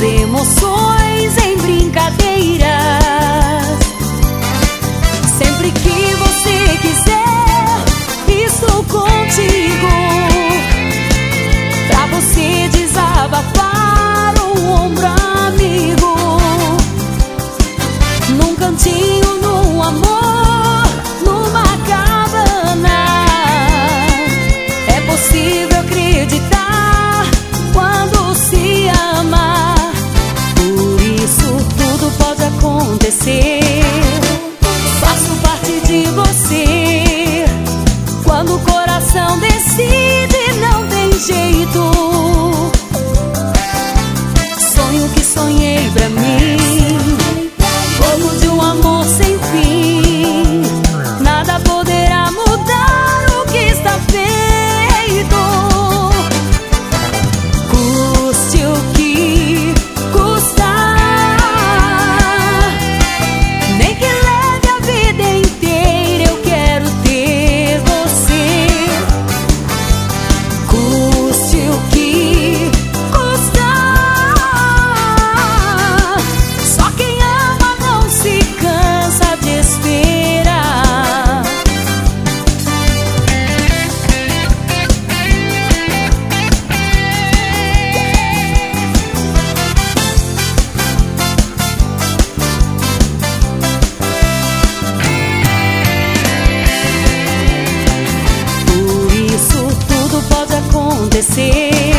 as emoções em brincadeiras. Sempre que você quiser, estou contigo, pra você desabafar um ombro amigo. Num cantinho, num amor, numa cabana. É possível acreditar quando se ama. Por isso tudo pode acontecer. Faço parte de você. Quando o coração decide, não tem jeito. Sonho que sonhei pra mim, fogo de um amor sem fim. Nada poderá mudar o que está feito. Custe o que custar, nem que leve a vida inteira, eu quero ter você. Custe o que custar. Só quem ama não se cansa de esperar. Por isso tudo pode acontecer.